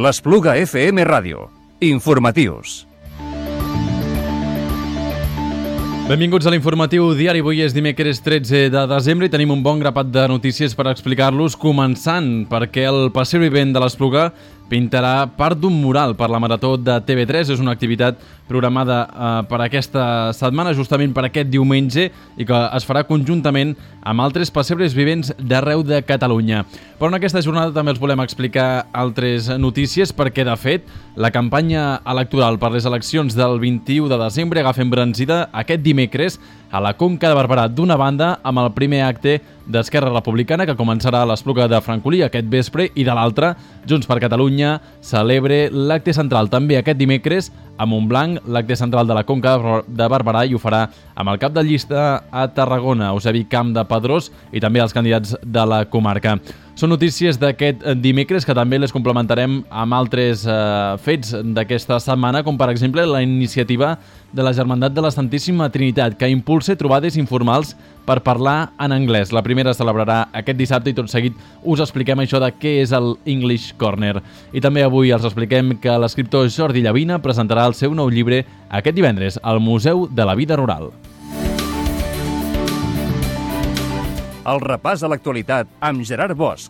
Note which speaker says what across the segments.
Speaker 1: L'Espluga FM Ràdio. Informatius.
Speaker 2: Benvinguts a l'informatiu diari. Avui és dimecres 13 de desembre i tenim un bon grapat de notícies per explicar-los, començant perquè el passeig vivent de l'Espluga pintarà part d'un mural per la Marató de TV3. És una activitat programada per aquesta setmana, justament per aquest diumenge, i que es farà conjuntament amb altres pessebres vivents d'arreu de Catalunya. Però en aquesta jornada també els volem explicar altres notícies perquè, de fet, la campanya electoral per les eleccions del 21 de desembre agafa embranzida aquest dimecres a la Conca de Barberà, d'una banda amb el primer acte d'Esquerra Republicana, que començarà a l'Espluga de Francolí aquest vespre, i de l'altra, Junts per Catalunya celebre l'acte central també aquest dimecres a Montblanc, l'acte central de la Conca de Barberà, i ho farà amb el cap de llista a Tarragona, Eusebi Campdepadrós, i també els candidats de la comarca. Són notícies d'aquest dimecres que també les complementarem amb altres fets d'aquesta setmana, com per exemple la iniciativa de la Germandat de la Santíssima Trinitat, que impulsa trobades informals per parlar en anglès. La primera es celebrarà aquest dissabte i tot seguit us expliquem això de què és el English Corner. I també avui els expliquem que l'escriptor Jordi Llavina presentarà el seu nou llibre aquest divendres al Museu de la Vida Rural.
Speaker 1: El repàs a l'actualitat amb Gerard Bosch.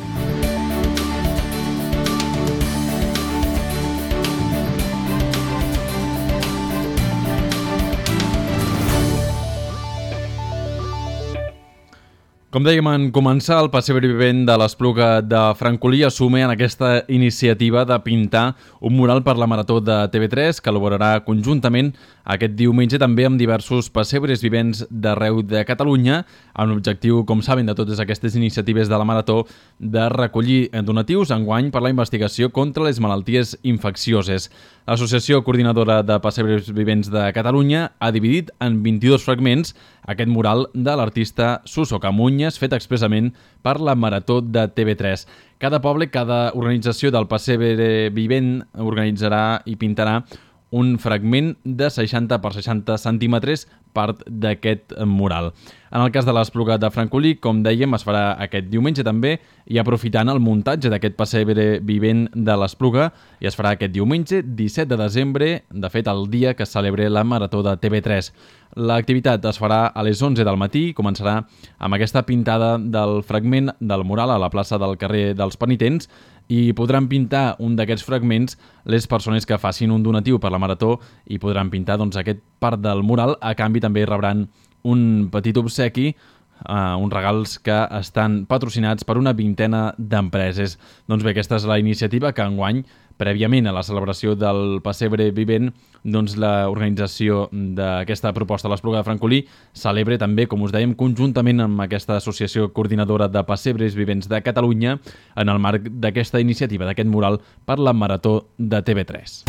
Speaker 2: Com dèiem en començar, el passeig vivent de l'Espluga de Francolí assume en aquesta iniciativa de pintar un mural per la Marató de TV3 que elaborarà conjuntament aquest diumenge també amb diversos pessebres vivents d'arreu de Catalunya, amb l'objectiu, com saben, de totes aquestes iniciatives de la Marató, de recollir donatius enguany per la investigació contra les malalties infeccioses. L'Associació Coordinadora de Pessebres Vivents de Catalunya ha dividit en 22 fragments aquest mural de l'artista Suso Camunyes, fet expressament per la Marató de TV3. Cada poble, cada organització del passebre vivent organitzarà i pintarà un fragment de 60 per 60 centímetres, part d'aquest mural. En el cas de l'Espluga de Francolí, com dèiem, es farà aquest diumenge també, i aprofitant el muntatge d'aquest passebre vivent de l'Espluga, i es farà aquest diumenge 17 de desembre, de fet el dia que es celebra la Marató de TV3. L'activitat es farà a les 11 del matí i començarà amb aquesta pintada del fragment del mural a la plaça del carrer dels Penitents, i podran pintar un d'aquests fragments les persones que facin un donatiu per la Marató, i podran pintar aquest part del mural. A canvi també rebran un petit obsequi, uns regals que estan patrocinats per una vintena d'empreses. Doncs bé, aquesta és la iniciativa que enguany, prèviament a la celebració del passebre vivent, doncs l'organització d'aquesta proposta a l'Espluga de Francolí celebra també, com us dèiem, conjuntament amb aquesta Associació Coordinadora de Pessebres Vivents de Catalunya, en el marc d'aquesta iniciativa, d'aquest mural per la Marató de TV3.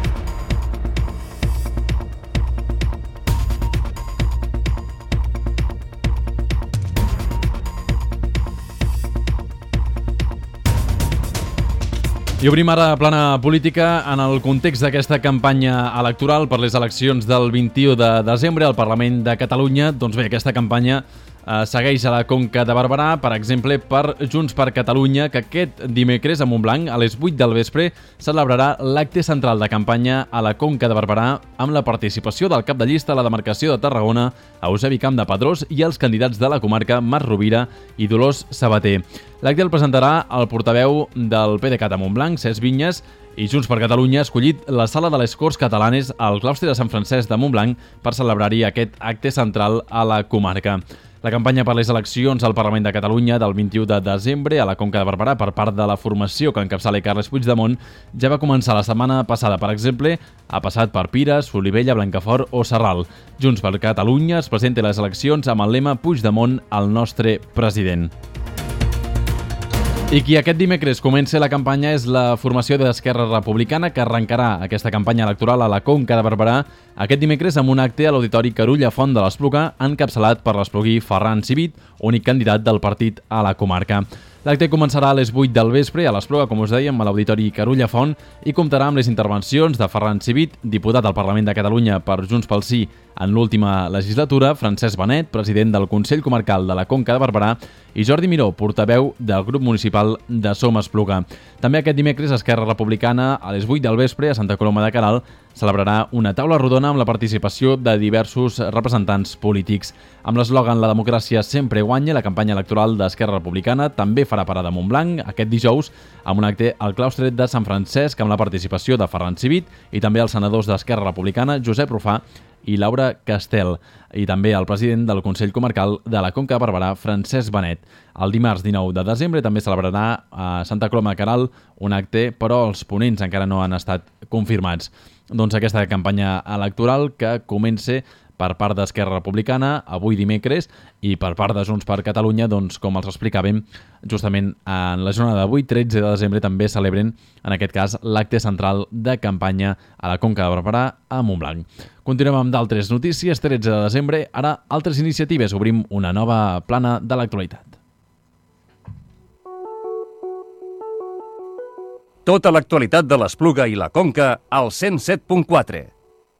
Speaker 2: I obrim ara plana política en el context d'aquesta campanya electoral per les eleccions del 21 de desembre al Parlament de Catalunya. Doncs bé, aquesta campanya segueix a la Conca de Barberà, per exemple, per Junts per Catalunya, que aquest dimecres a Montblanc, a les 8 del vespre, celebrarà l'acte central de campanya a la Conca de Barberà amb la participació del cap de llista a la demarcació de Tarragona, Eusebi Campdepadrós, i els candidats de la comarca Marc Rovira i Dolors Sabater. L'acte el presentarà el portaveu del PDeCAT a Montblanc, Cesc Vinyes, i Junts per Catalunya ha escollit la Sala de les Corts Catalanes al claustre de Sant Francesc de Montblanc per celebrar-hi aquest acte central a la comarca. La campanya per les eleccions al Parlament de Catalunya del 21 de desembre a la Conca de Barberà per part de la formació que encapçala Carles Puigdemont ja va començar la setmana passada. Per exemple, ha passat per Pires, Solivella, Blancafort o Sarral. Junts per Catalunya es presenta a les eleccions amb el lema Puigdemont, el nostre president. I qui aquest dimecres comença la campanya és la formació d'Esquerra Republicana, que arrencarà aquesta campanya electoral a la Conca de Barberà aquest dimecres amb un acte a l'Auditori Carulla Font de l'Espluga, encapçalat per l'espluguí Ferran Civit, únic candidat del partit a la comarca. L'acte començarà a les 8 del vespre a l'Espluga, com us dèiem, a l'Auditori Carulla Font, i comptarà amb les intervencions de Ferran Civit, diputat al Parlament de Catalunya per Junts pel Sí en l'última legislatura, Francesc Benet, president del Consell Comarcal de la Conca de Barberà, i Jordi Miró, portaveu del grup municipal de Som Espluga. També aquest dimecres, Esquerra Republicana, a les 8 del vespre, a Santa Coloma de Queralt, celebrarà una taula rodona amb la participació de diversos representants polítics. Amb l'eslògan "La democràcia sempre guanya", la campanya electoral d'Esquerra Republicana també farà parada a Montblanc aquest dijous amb un acte al claustre de Sant Francesc amb la participació de Ferran Civit i també els senadors d'Esquerra Republicana Josep Rufà i Laura Castel, i també el president del Consell Comarcal de la Conca de Barberà, Francesc Benet. El dimarts 19 de desembre també celebrarà a Santa Coloma de Queralt un acte, però els ponents encara no han estat confirmats. Doncs aquesta campanya electoral que comença per part d'Esquerra Republicana avui dimecres i per part de Junts per Catalunya, doncs, com els explicàvem, justament en la jornada d'avui, 13 de desembre, també celebren, en aquest cas, l'acte central de campanya a la Conca de Barberà a Montblanc. Continuem amb d'altres notícies. 13 de desembre, ara altres iniciatives. Obrim una nova plana de l'actualitat.
Speaker 1: Tota l'actualitat de l'Espluga i la Conca al 107.4.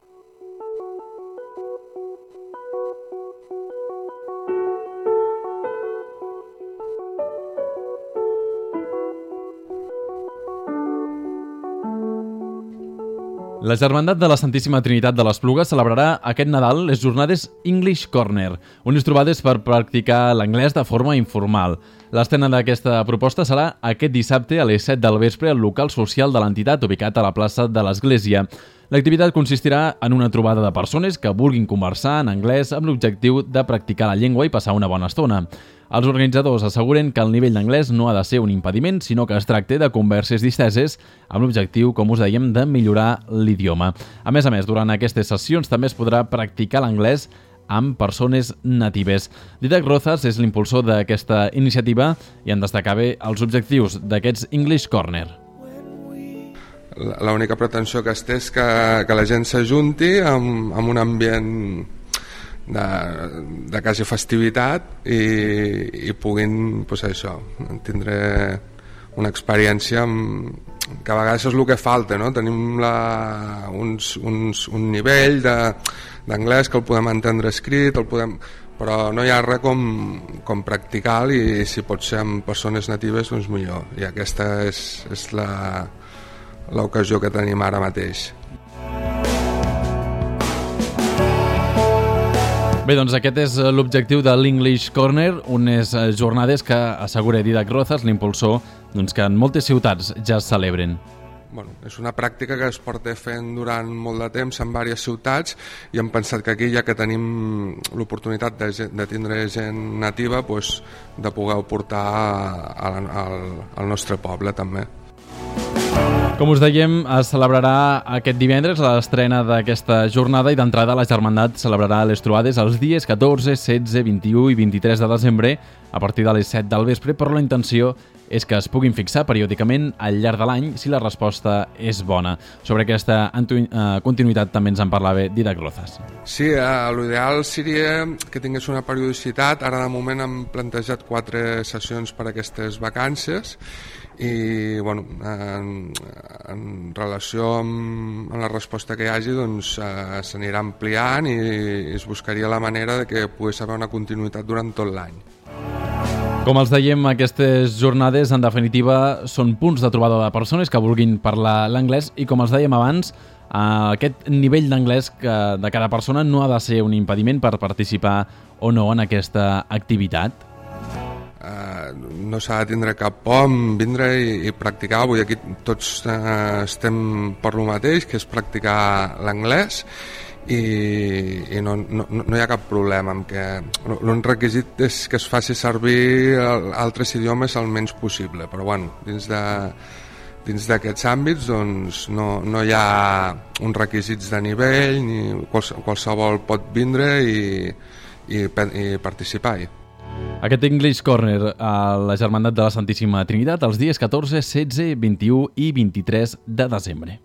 Speaker 2: La Germandat de la Santíssima Trinitat de l'Espluga celebrarà aquest Nadal les jornades English Corner, unes trobades per practicar l'anglès de forma informal. L'estrena d'aquesta proposta serà aquest dissabte a les 7 del vespre al local social de l'entitat ubicat a la plaça de l'Església. L'activitat consistirà en una trobada de persones que vulguin conversar en anglès amb l'objectiu de practicar la llengua i passar una bona estona. Els organitzadors asseguren que el nivell d'anglès no ha de ser un impediment, sinó que es tracta de converses disteses amb l'objectiu, com us dèiem, de millorar l'idioma. A més, durant aquestes sessions també es podrà practicar l'anglès amb persones natives. Didac Rozas és l'impulsor d'aquesta iniciativa i en destacava els objectius d'aquests English Corner.
Speaker 3: L'única pretensió que es té és que la gent s'ajunti amb un ambient de quasi festivitat i puguin, doncs això, tindre una experiència que a vegades és el que falta, no? Tenim un nivell d'anglès que el podem entendre escrit, però no hi ha res com practicar i si pot ser amb persones natives, doncs millor. I aquesta és l'ocasió que tenim ara mateix.
Speaker 2: Bé, doncs aquest és l'objectiu de l'English Corner, unes jornades que assegura Didac Rozas, l'impulsor, doncs que en moltes ciutats ja es celebren.
Speaker 3: Bueno, és una pràctica que es porta fent durant molt de temps en diverses ciutats i hem pensat que aquí, ja que tenim l'oportunitat de tindre gent nativa, doncs, de poder portar al nostre poble també.
Speaker 2: Com us dèiem, es celebrarà aquest divendres l'estrena d'aquesta jornada i d'entrada la Germandat celebrarà les trobades els dies 14, 16, 21 i 23 de desembre a partir de les 7 del vespre, però la intenció és que es puguin fixar periòdicament al llarg de l'any si la resposta és bona. Sobre aquesta continuïtat també ens en parlava Didac Rozas.
Speaker 3: Sí, l'ideal seria que tingués una periodicitat. Ara de moment hem plantejat 4 sessions per a aquestes vacances i bueno, en relació amb la resposta que hi hagi, doncs s'anirà ampliant i es buscaria la manera de que pogués haver una continuïtat durant tot l'any.
Speaker 2: Com els dèiem, aquestes jornades en definitiva són punts de trobada de persones que vulguin parlar l'anglès i com els dèiem abans, aquest nivell d'anglès de cada persona no ha de ser un impediment per participar o no en aquesta activitat.
Speaker 3: No s'ha de tindre cap por en vindre i practicar. Avui aquí tots estem per lo mateix, que és practicar l'anglès i no hi ha cap problema amb que l'únic requisit és que es faci servir altres idiomes el menys possible, però bueno, dins d'aquests àmbits doncs, no hi ha uns requisits de nivell ni qualsevol pot vindre i participar-hi.
Speaker 2: Aquest English Corner a la Germandat de la Santíssima Trinitat els dies 14, 16, 21 i 23 de desembre.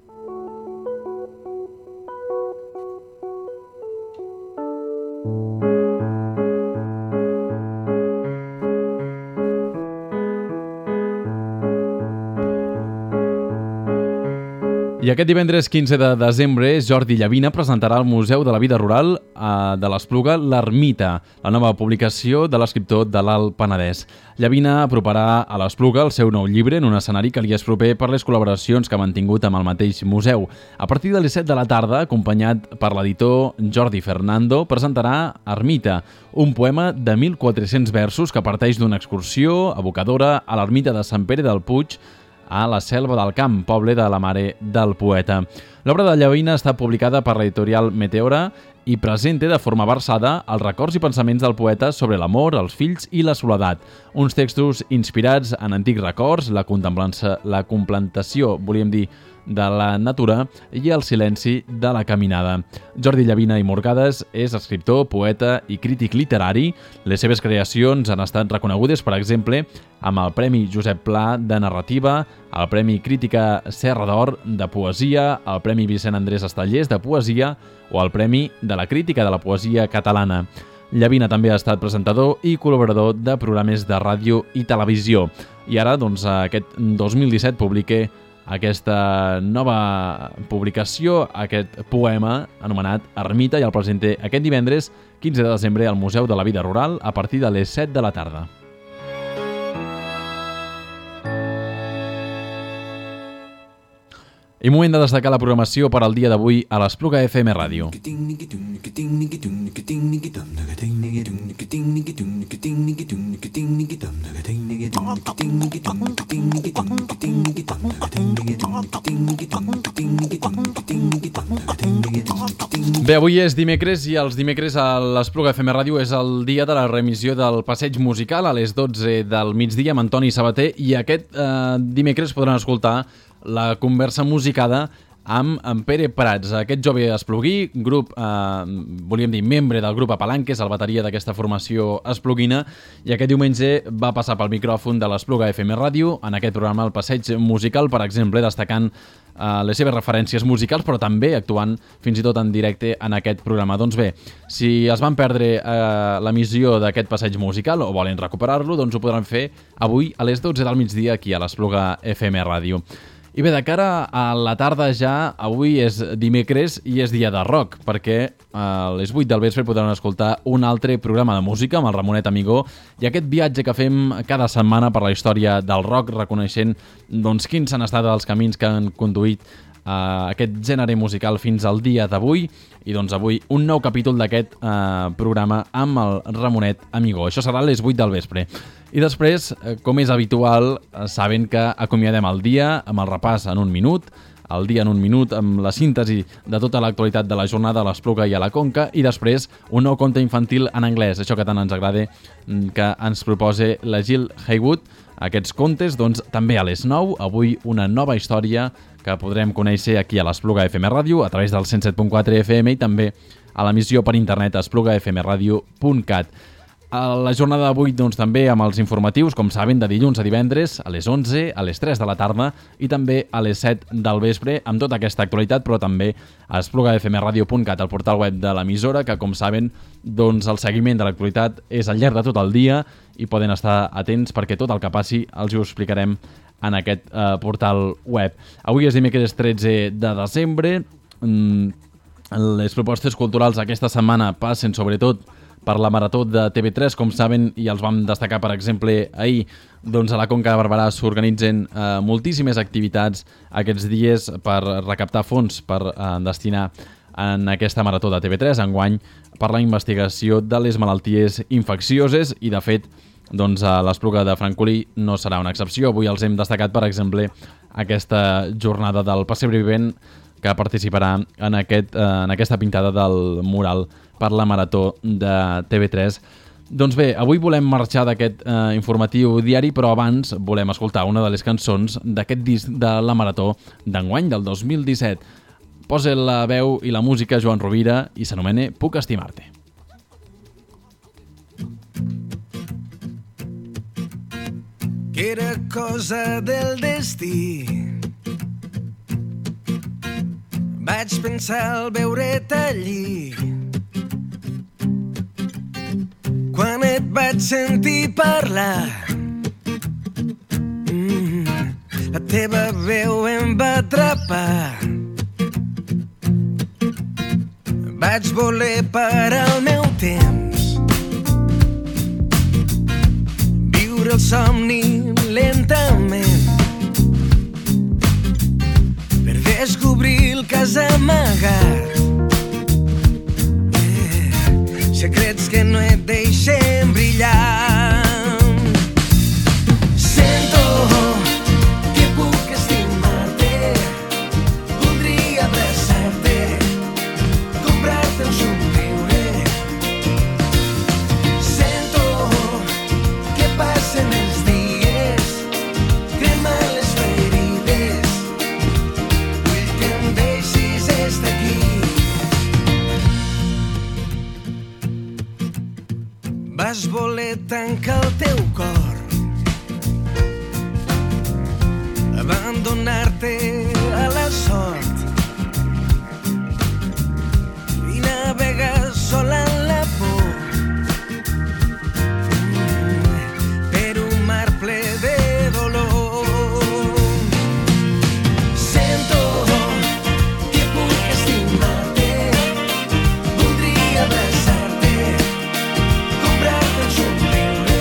Speaker 2: aquest divendres 15 de desembre, Jordi Llavina presentarà al Museu de la Vida Rural de l'Espluga l'Ermita, la nova publicació de l'escriptor de l'Alt Penedès. Llavina aproparà a l'Espluga el seu nou llibre en un escenari que li és proper per les col·laboracions que ha mantingut amb el mateix museu. A partir de les 7 de la tarda, acompanyat per l'editor Jordi Fernando, presentarà Ermita, un poema de 1.400 versos que parteix d'una excursió evocadora a l'ermita de Sant Pere del Puig, a la Selva del Camp, poble de la mare del poeta. L'obra de Llavina està publicada per l'editorial Meteora i presenta de forma versada els records i pensaments del poeta sobre l'amor, els fills i la soledat. Uns textos inspirats en antics records, la contemplació, volíem dir, de la natura i el silenci de la caminada. Jordi Llavina i Morgades és escriptor, poeta i crític literari. Les seves creacions han estat reconegudes, per exemple, amb el Premi Josep Pla de Narrativa, el Premi Crítica Serra d'Or de Poesia, el Premi Vicent Andrés Estellers de Poesia o el Premi de la Crítica de la Poesia Catalana. Llavina també ha estat presentador i col·laborador de programes de ràdio i televisió. I ara, doncs, aquest 2017 publica aquesta nova publicació, aquest poema anomenat Ermita, i el presenta aquest divendres 15 de desembre al Museu de la Vida Rural a partir de les 7 de la tarda. I moment de destacar la programació per al dia d'avui a l'Espluga FM Ràdio. Bé, avui és dimecres i els dimecres a l'Espluga FM Ràdio és el dia de la reemissió del passeig musical a les 12 del migdia amb Antoni Sabater, i aquest dimecres podran escoltar la conversa musicada amb en Pere Prats, aquest jove espluguí, volíem dir, membre del grup Apalanques, el bateria d'aquesta formació espluguina, i aquest diumenge va passar pel micròfon de l'Espluga FM Ràdio en aquest programa, el passeig musical, per exemple, destacant les seves referències musicals, però també actuant fins i tot en directe en aquest programa. Doncs bé, si es van perdre l'emissió d'aquest passeig musical o volen recuperar-lo, doncs ho podran fer avui a les 12 del migdia aquí a l'Espluga FM Ràdio. I bé, de cara a la tarda ja, avui és dimecres i és dia de rock, perquè a les 8 del vespre podran escoltar un altre programa de música amb el Ramonet Amigó, i aquest viatge que fem cada setmana per la història del rock, reconeixent doncs, quins han estat els camins que han conduït aquest gènere musical fins al dia d'avui, i doncs avui un nou capítol d'aquest programa amb el Ramonet Amigó. Això serà a les 8 del vespre. I després, com és habitual, saben que acomiadem el dia amb el repàs en un minut, el dia en un minut amb la síntesi de tota l'actualitat de la jornada a l'Espluga i a la Conca, i després un nou conte infantil en anglès, això que tant ens agrada que ens proposa la Jill Haywood. Aquests contes, doncs, també a les 9, avui una nova història que podrem conèixer aquí a l'Espluga FM Ràdio a través del 107.4 FM i també a l'emissió per internet esplugafmradio.cat. La jornada d'avui, doncs, també amb els informatius, com saben, de dilluns a divendres, a les 11, a les 3 de la tarda i també a les 7 del vespre, amb tota aquesta actualitat, però també a esplugafmradio.cat, el portal web de l'emissora, que, com saben, doncs, el seguiment de l'actualitat és al llarg de tot el dia i poden estar atents perquè tot el que passi els ho explicarem en aquest portal web. Avui és dimecres 13 de desembre. Les propostes culturals aquesta setmana passen sobretot per la Marató de TV3, com saben, i els vam destacar, per exemple, ahir, doncs a la Conca de Barberà s'organitzen moltíssimes activitats aquests dies per recaptar fons per destinar en aquesta Marató de TV3, enguany per la investigació de les malalties infeccioses, i de fet, doncs a l'Espluga de Francolí no serà una excepció. Avui els hem destacat, per exemple, aquesta jornada del pessebre vivent que participarà en aquesta pintada del mural per la Marató de TV3. Doncs bé, avui volem marxar d'aquest informatiu diari, però abans volem escoltar una de les cançons d'aquest disc de la Marató d'enguany, del 2017. Posa la veu i la música Joan Rovira i s'anomena Puc estimar-te.
Speaker 4: Que era cosa del destí. Vaig pensar al veure't allí, quan et vaig sentir parlar. La teva veu em va atrapar. vaig voler parar el meu temps, viure el somni lentament, per descobrir el que has amagat, secrets que no et deixen brillar. Sento que puc estimar-te, voldria abraçar-te, comprar-te un somriure. Sento que passen els dies, cremant les ferides, vull que em deixis estar aquí. Vas voler tancar el teu cor, abandonar-te a la sort i navegar sola en la por per un mar ple de dolor. Sento que puc estimar-te, voldria abraçar-te, comprar-te un somriure.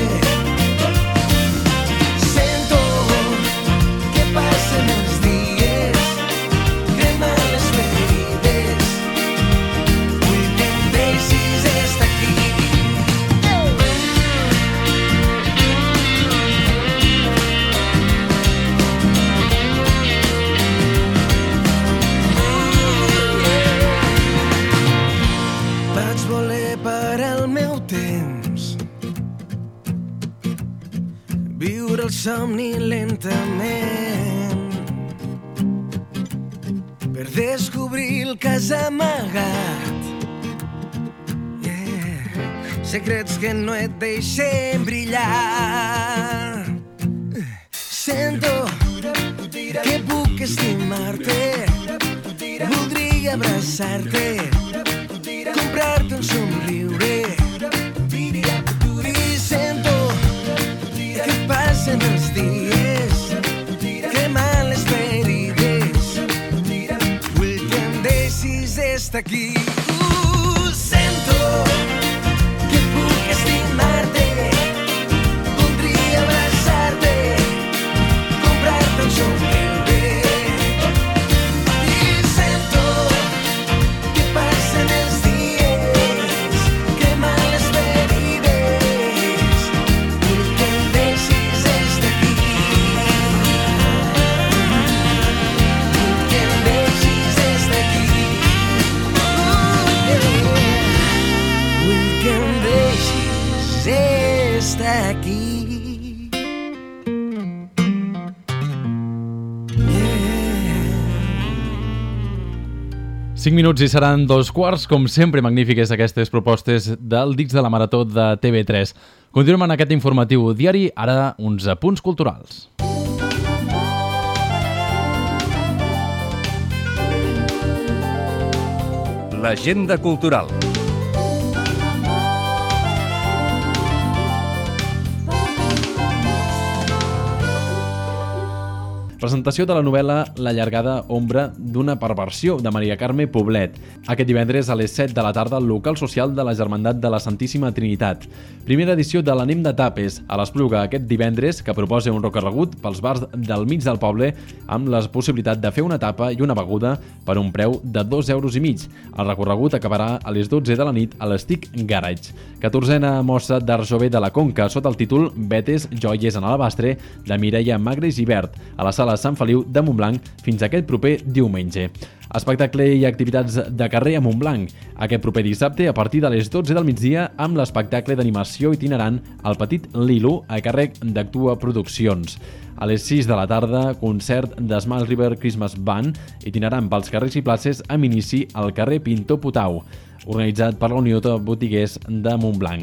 Speaker 4: Sento que passen els dies, cremant les ferides, vull que em deixis estar aquí. Vaig voler parar el meu temps, viure el somni lentament, per descobrir el que has amagat, secrets que no et deixen brillar. Sento que puc estimar-te, voldria abraçar-te, comprar-te un somriure. I sento que passen els dies, cremant les ferides, vull que em deixis estar aquí. Sento que puc estimar-te, voldria abraçar-te, comprar-te un somriure. I sento que passen els dies, cremant les ferides, vull que em deixis estar aquí. Vull que em deixis estar aquí. Vull que em deixis estar aquí.
Speaker 2: 5 minuts i seran 2:15. Com sempre, magnífiques aquestes propostes del Dits de la Marató de TV3. Continuem en aquest informatiu diari, ara uns apunts culturals.
Speaker 1: L'agenda cultural.
Speaker 2: Presentació de la novel·la La llargada ombra d'una perversió, de Maria Carme Poblet. Aquest divendres a les 7 de la tarda al local social de la Germandat de la Santíssima Trinitat. Primera edició de l'Anem de Tapes, a l'Espluga aquest divendres, que proposa un recorregut pels bars del mig del poble amb la possibilitat de fer una tapa i una beguda per un preu de 2,5 euros. El recorregut acabarà a les 12 de la nit a l'Stick Garage. 14a mostra d'art jove de la Conca, sota el títol Vetes, joies en alabastre, de Mireia Magre i Gibert, a la sala Sant Feliu de Montblanc fins aquest proper diumenge. Espectacle i activitats de carrer a Montblanc. Aquest proper dissabte a partir de les 12 del migdia amb l'espectacle d'animació itinerant El Petit Lilo a càrrec d'Actua Produccions. A les 6 de la tarda, concert de Small River Christmas Band itinerant pels carrers i places amb inici al carrer Pintor Potau, organitzat per la Unió de Botiguers de Montblanc.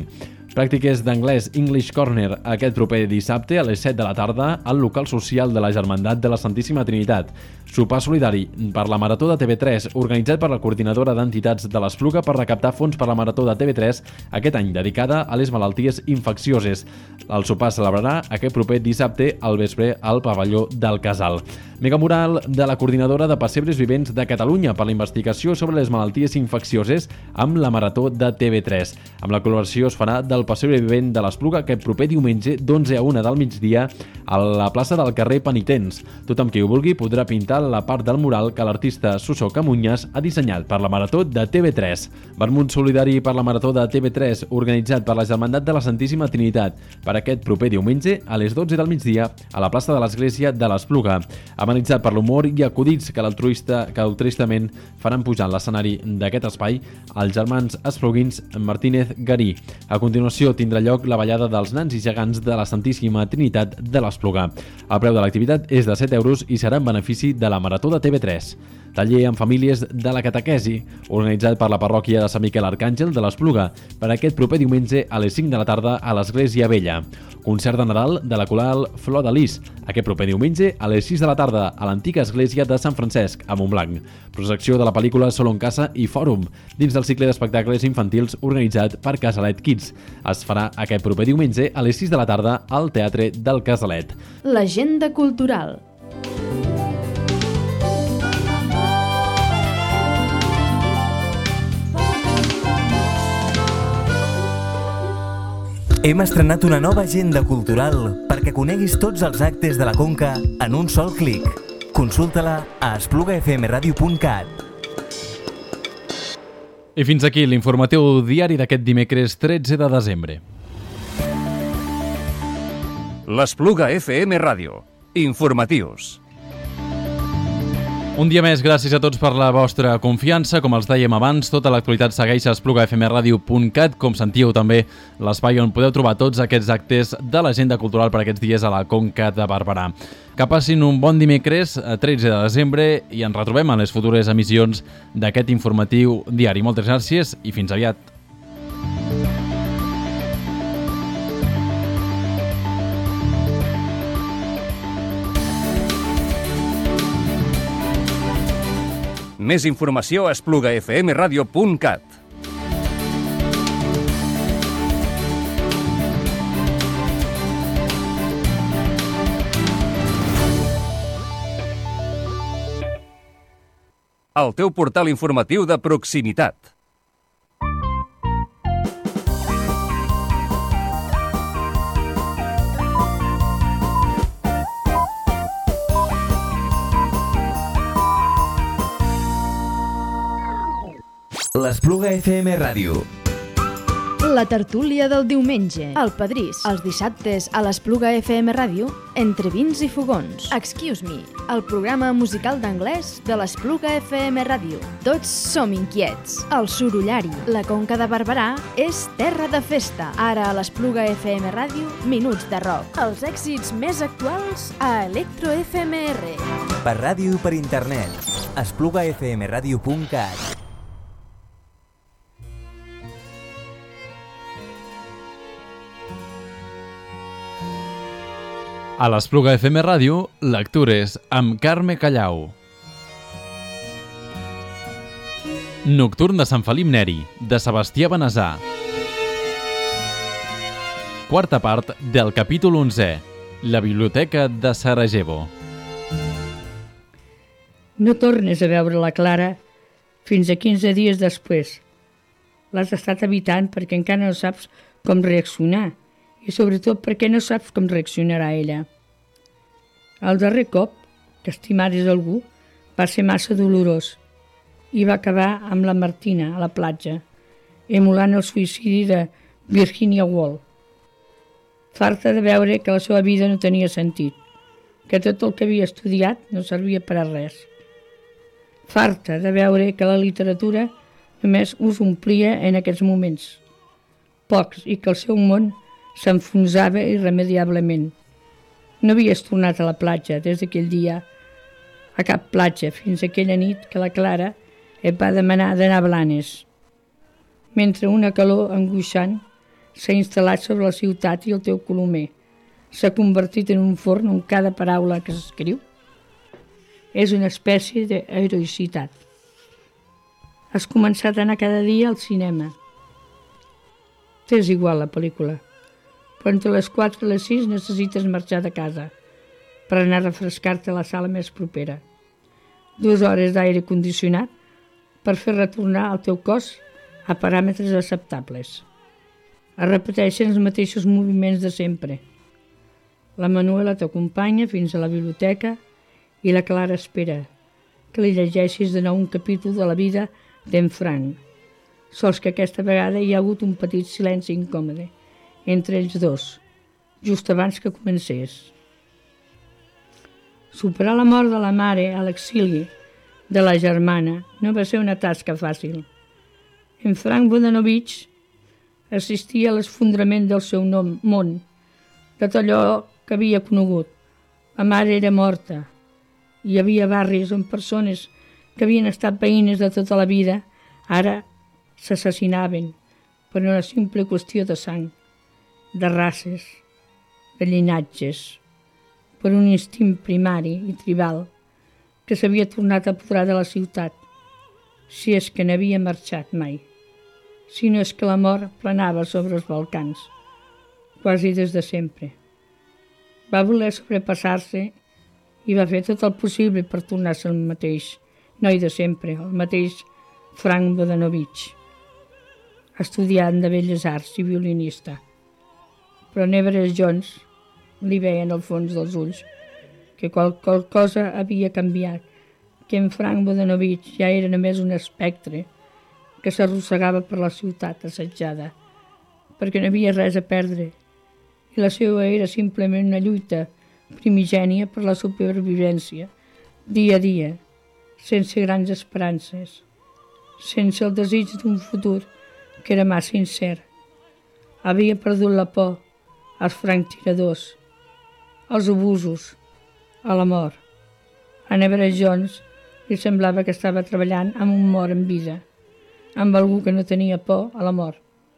Speaker 2: Pràctiques d'anglès English Corner aquest proper dissabte a les 7 de la tarda al local social de la Germandat de la Santíssima Trinitat. Sopar solidari per la Marató de TV3, organitzat per la Coordinadora d'Entitats de l'Espluga per recaptar fons per la Marató de TV3, aquest any dedicada a les malalties infeccioses. El sopar celebrarà aquest proper dissabte al vespre al pavelló del Casal. Megamural de la Coordinadora de Pessebres Vivents de Catalunya per la investigació sobre les malalties infeccioses amb la Marató de TV3. Amb la col·laboració es farà del Pessebre Vivent de l'Espluga aquest proper diumenge d'11 a 1 del migdia a la plaça del carrer Penitents. Tothom qui ho vulgui podrà pintar la part del mural que l'artista Suso Camunyes ha dissenyat per la Marató de TV3. Vermut solidari per la Marató de TV3 organitzat per la Germandat de la Santíssima Trinitat per aquest proper diumenge a les 12 del migdia a la plaça de l'Església de l'Espluga. Amenitzat per l'humor i acudits que altruistament faran pujar en l'escenari d'aquest espai els germans espluguins Martínez Garí. A continuació tindrà lloc la ballada dels nans i gegants de la Santíssima Trinitat de l'Espluga. El preu de l'activitat és de 7 euros i serà en benefici de la Marató de TV3. Taller amb famílies de la catequesi, organitzat per la parròquia de Sant Miquel Arcàngel de l'Espluga, per aquest proper diumenge a les 5 de la tarda a l'Església Vella. Concert de Nadal de la coral Flor de Lis, aquest proper diumenge a les 6 de la tarda a l'antiga església de Sant Francesc, a Montblanc. Projecció de la pel·lícula Solo en Casa i Fòrum, dins del cicle d'espectacles infantils organitzat per Casalet Kids. Es farà aquest proper diumenge a les 6 de la tarda al Teatre del Casalet.
Speaker 5: L'agenda cultural.
Speaker 6: Hem estrenat una nova agenda cultural perquè coneguis tots els actes de la Conca en un sol clic. Consulta-la a esplugafmradio.cat.
Speaker 2: I fins aquí l'informatiu diari d'aquest dimecres 13 de desembre.
Speaker 1: L'Espluga FM Ràdio. Informatius.
Speaker 2: Un dia més, gràcies a tots per la vostra confiança. Com els dèiem abans, tota l'actualitat segueix a esplugafmradio.cat. Com sentíeu també, l'espai on podeu trobar tots aquests actes de l'agenda cultural per aquests dies a la Conca de Barberà. Que passin un bon dimecres, 13 de desembre, i ens retrobem en les futures emissions d'aquest informatiu diari. Moltes gràcies i fins aviat.
Speaker 1: Més informació a esplugafmradio.cat. El teu portal informatiu de proximitat.
Speaker 6: L'Espluga FM Ràdio.
Speaker 5: La tertúlia del diumenge, el Pedrís, els dissabtes a l'Espluga FM Ràdio, entre vins i fogons. Excuse me, el programa musical d'anglès de l'Espluga FM Ràdio. Tots som inquiets. El Sorollari, la Conca de Barberà, és terra de festa. Ara a l'Espluga FM Ràdio, minuts de rock. Els èxits més actuals a Electro FMR.
Speaker 6: Per ràdio i per internet. esplugafmradio.cat.
Speaker 2: A l'Espluga FM Ràdio, lectures amb Carme Callau. Nocturn de Sant Felip Neri, de Sebastià Benessà. Quarta part del capítol 11, la Biblioteca de Sarajevo.
Speaker 7: No tornes a veure la Clara fins a 15 dies després. L'has estat evitant perquè encara no saps com reaccionar i sobretot perquè no saps com reaccionarà ella. El darrer cop que estimares algú va ser massa dolorós i va acabar amb la Martina a la platja, emulant el suïcidi de Virginia Woolf. Farta de veure que la seva vida no tenia sentit, que tot el que havia estudiat no servia per a res. Farta de veure que la literatura només us omplia en aquests moments pocs i que el seu món s'enfonsava irremediablement. No havies tornat a la platja des d'aquell dia, a cap platja, fins aquella nit que la Clara et va demanar d'anar a Blanes. Mentre una calor angoixant s'ha instal·lat sobre la ciutat i el teu colomer. S'ha convertit en un forn on cada paraula que s'escriu és una espècie d'heroïcitat. Has començat a anar cada dia al cinema. T'és igual la pel·lícula, però entre les 4 i les 6 necessites marxar de casa per anar a refrescar-te a la sala més propera. 2 hores d'aire condicionat per fer retornar el teu cos a paràmetres acceptables. Es repeteixen els mateixos moviments de sempre. La Manuela t'acompanya fins a la biblioteca i la Clara espera que li llegeixis de nou un capítol de la vida d'en Frank. Sols que aquesta vegada hi ha hagut un petit silenci incòmode entre ells dos, just abans que comencés. Superar la mort de la mare a l'exili de la germana no va ser una tasca fàcil. En Frank Bodanovich assistia a l'esfondrament del seu món, de tot allò que havia conegut. La mare era morta. Hi havia barris on persones que havien estat veïnes de tota la vida ara s'assassinaven per una simple qüestió de sang, de races, de llinatges, per un instint primari i tribal que s'havia tornat a apoderar de la ciutat, si és que n'havia marxat mai, si no és que la mort planava sobre els Balcans, quasi des de sempre. Va voler sobrepassar-se i va fer tot el possible per tornar-se el mateix noi de sempre, el mateix Frank Bodanovich, estudiant de Belles Arts i violinista. Però Everett Jones li veia en el fons dels ulls que qualsevol cosa havia canviat, que en Frank Bodanovich ja era només un espectre que s'arrossegava per la ciutat assetjada, perquè no havia res a perdre, i la seva era simplement una lluita primigènia per la supervivència, dia a dia, sense grans esperances, sense el desig d'un futur que era massa sincer. Havia perdut la por als franctiradors, als abusos, a la mort. A Everett Jones li semblava que estava treballant amb un mort en vida, amb algú que no tenia por a la mort.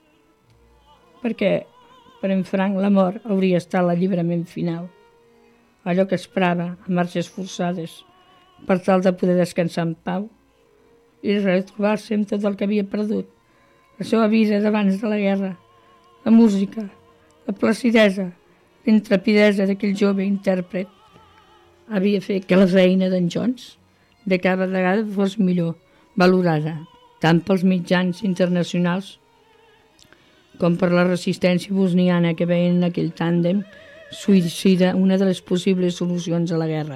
Speaker 7: Perquè per en Frank la mort hauria estat l'alliberament final, allò que esperava a marxes forçades per tal de poder descansar en pau i retrobar-se amb tot el que havia perdut, la seva vida d'abans de la guerra, la música, la placidesa, la intrepidesa d'aquell jove intèrpret, havia fet que la feina d'en Jones de cada vegada fos millor valorada, tant pels mitjans internacionals com per la resistència bosniana que veien en aquell tàndem suïcida una de les possibles solucions a la guerra.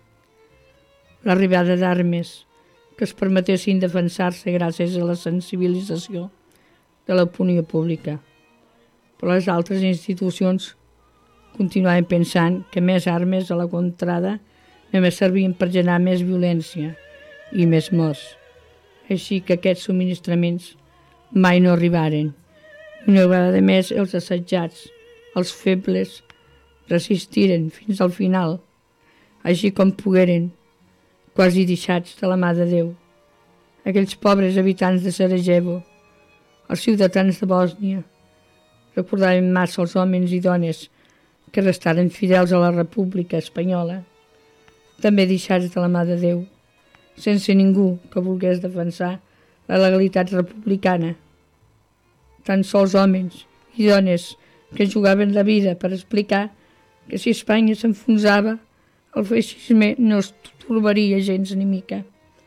Speaker 7: L'arribada d'armes que es permetessin defensar-se gràcies a la sensibilització de l'opinió pública. Però les altres institucions continuaven pensant que més armes a la contrada només servien per generar més violència i més morts. Així que aquests subministraments mai no arribaren. Una vegada més els assetjats, els febles, resistiren fins al final, així com pogueren, quasi deixats de la mà de Déu. Aquells pobres habitants de Sarajevo, els ciutadans de Bòsnia, recordaven massa els homes i dones que restaren fidels a la República Espanyola, també deixats de la mà de Déu, sense ningú que volgués defensar la legalitat republicana. Tan sols homes i dones que jugaven la vida per explicar que si Espanya s'enfonsava, el feixisme no es tornaria gens ni mica.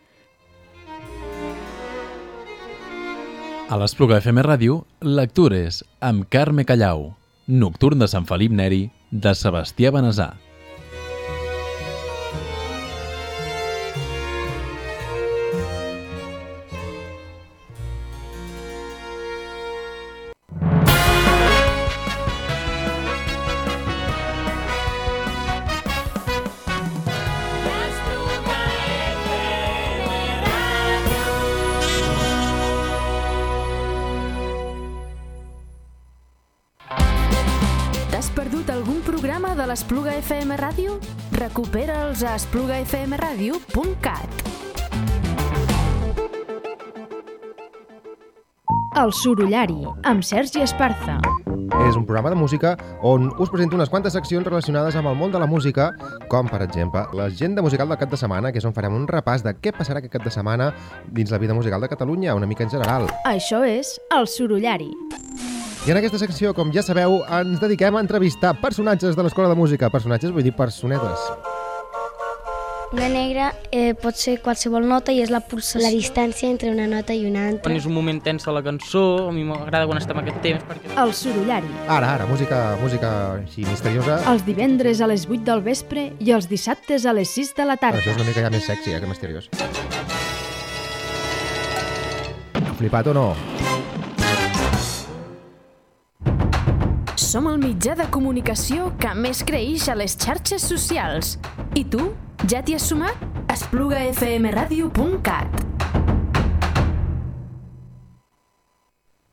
Speaker 2: A l'Espluga FM Ràdio, lectures amb Carme Callau, Nocturn de Sant Felip Neri, de Sebastià Benessà.
Speaker 5: L'Espluga FM Ràdio? Recupera'ls a esplugafmradio.cat. El Sorollari, amb Sergi Esparza.
Speaker 8: És un programa de música on us presento unes quantes seccions relacionades amb el món de la música, com per exemple l'agenda musical del cap de setmana, que és on farem un repàs de què passarà aquest cap de setmana dins la vida musical de Catalunya, una mica en general.
Speaker 5: Això és El Sorollari.
Speaker 8: I en aquesta secció, com ja sabeu, ens dediquem a entrevistar personatges de l'Escola de Música. Personatges vull dir personetes.
Speaker 9: Una negra pot ser qualsevol nota i és la pulsació. La distància entre una nota i una altra.
Speaker 10: Quan és un moment tens de la cançó, a mi m'agrada quan estem aquest temps. Perquè...
Speaker 5: El Sorollari.
Speaker 8: Ara, música així misteriosa.
Speaker 5: Els divendres a les 8 del vespre i els dissabtes a les 6 de la tarda.
Speaker 8: Això és una mica ja més sexy, que misteriós. Flipat o no?
Speaker 5: Som el mitjà de comunicació que més creix a les xarxes socials. I tu? Ja t'hi has sumat? esplugafmradio.cat